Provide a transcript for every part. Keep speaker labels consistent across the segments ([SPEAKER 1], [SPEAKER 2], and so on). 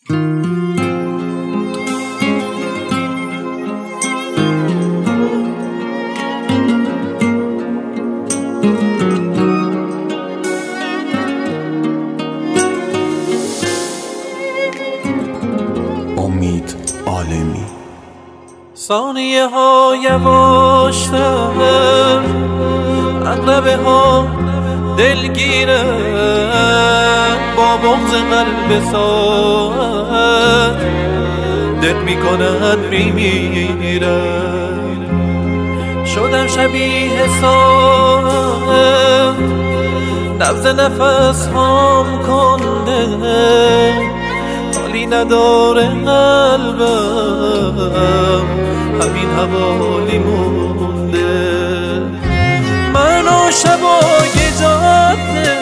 [SPEAKER 1] امید عالمی.
[SPEAKER 2] ثانیه ها یواشتر، عقربه ها دلگیره، با بغض قلب ساعت دل میکنن میمیره. شدم شبیه ساعت، نبض نفس هام کنده، حالی نداره قلبم، همین حوالی مونده. من و شبای جاده،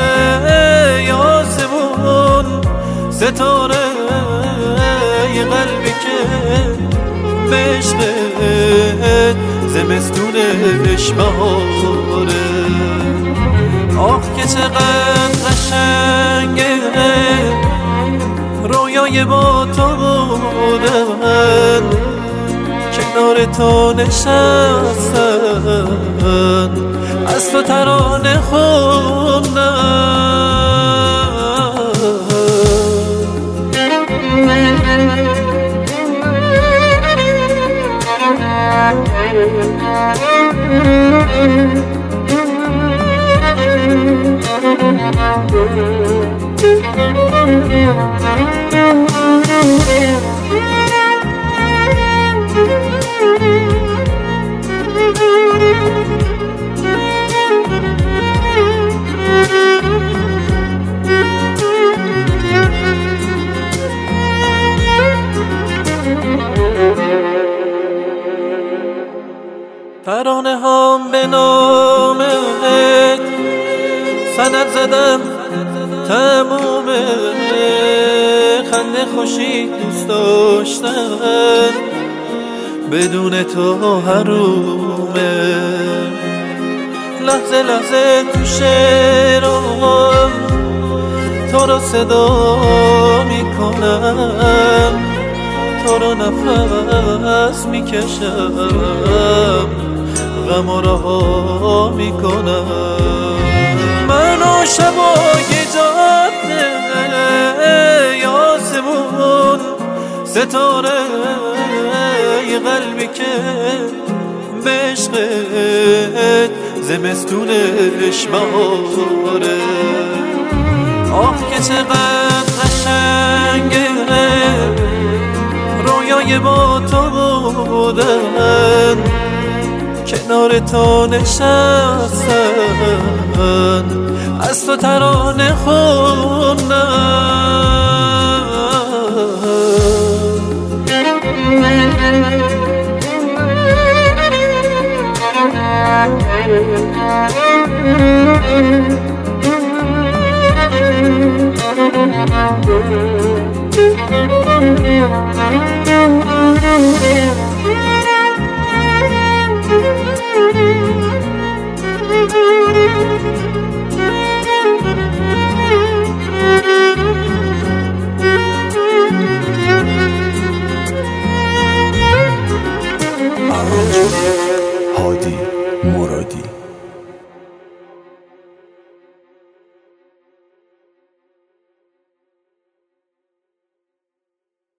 [SPEAKER 2] آسمون، ستاره، یه قلبی که به عشقت زمستونش بهاره. آه که چقدر قشنگه رویای با تو بودن، کنار تو نشستن، از تو ترانه خوندن. ترانه هم به نامت سند زدم، تمومه. خنده خوشی دوست داشتن، بدون تو حرومه. لحظه لحظه تو شعرام تو رو صدا میکنم، تو رو نفس میکشم، غم و رها میکنم. من و شبای جاده، آسمون، ستاره، یه قلبی که به عشقت زمستونش بهاره. آه که چقدر قشنگه رویای با تو بودن، کنار تو نشستن، از تو ترانه خوندن.